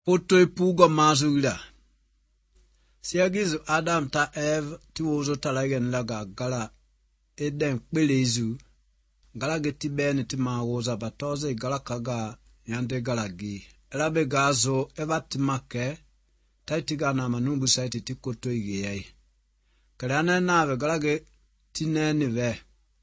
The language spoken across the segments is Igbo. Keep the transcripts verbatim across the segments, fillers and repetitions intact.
Poto ipugo mazula. Siagizu Adam ta Eve ti wozo talagen laga gala eden kpelezu. Gala geti bene ti ma woza batoze gala kaga yande gala gi. Elabe gazo eva ti make taitiga na manubu saiti ti koto ige yai. Kariana nave gala ge ti neni ve.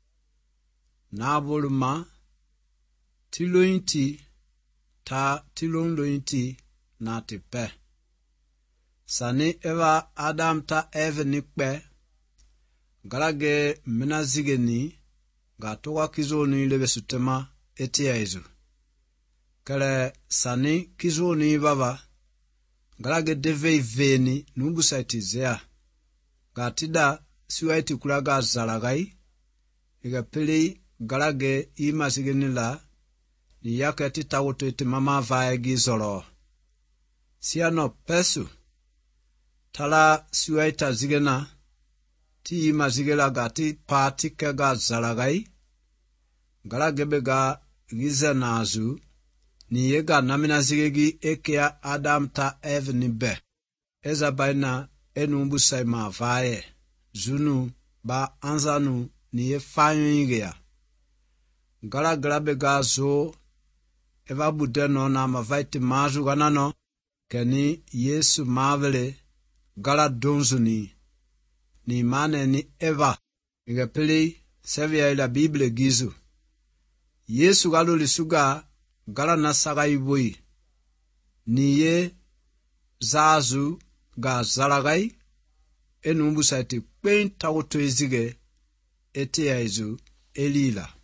Naboluma ti lointi ta ti lon lointi na ti pe. Sani eva Adam ta Eve ni pe. Galage mina zige ni. Ga towa kizo ni lebe sutema eti aizu. Kale sani kizo ni baba. Galage deve veni nungu saiti zea. Ga tida siwa iti kulaga zalagai. Iga pili galage ima zige ni la. Ni yake eti tawoto iti mama vae gizoro. Siano pesu. Tala siwa ita zigena. Ti ima zigela ga ti patike ga zalagai. Gala gebe ga gize nazu. Ni yega namina zigegi ekea Adam ta Eve ni be. Eza baina enu mbu saima vae. Zunu ba anzanu ni ye fanyo yigea. Gala gala be ga zo. Eva budeno na mavaiti mazu ganano. Keni Yesu mavele. Gala donzu ni. Ni mane ni Eva. Iga pili sevia ila Bible gizu. Yesu galo lisuga gala nasaga iboi. Ni ye zazu ga zalagai. Enu mbu saiti kwen tawoto ezige ete ya izu elila.